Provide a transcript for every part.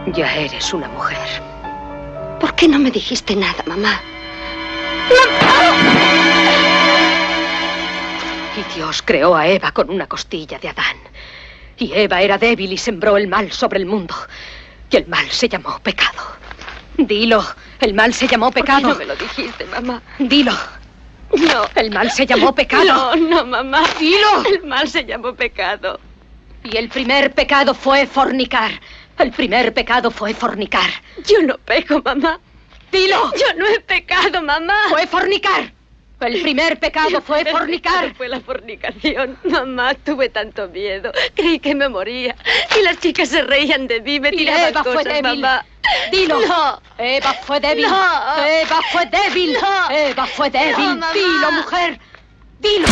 Ya eres una mujer. ¿Por qué no me dijiste nada, mamá? Y Dios creó a Eva con una costilla de Adán. Y Eva era débil y sembró el mal sobre el mundo. Y el mal se llamó pecado. Dilo, el mal se llamó pecado. ¿Por qué no me lo dijiste, mamá? Dilo. No. El mal se llamó pecado. No, mamá. Dilo. El mal se llamó pecado. Y el primer pecado fue fornicar. El primer pecado fue fornicar. Yo no peco, mamá. Dilo. Yo no he pecado, mamá. Fue fornicar. El primer pecado fue fornicar. Fue la fornicación. Mamá, tuve tanto miedo. Creí que me moría. Y las chicas se reían de mí, me tiraban Eva cosas, fue débil. mamá. Dilo. No. Eva fue débil. No. Eva fue débil. No. Eva fue débil. No, mamá. Dilo, mujer. Dilo.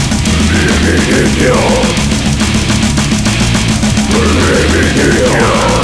Dios.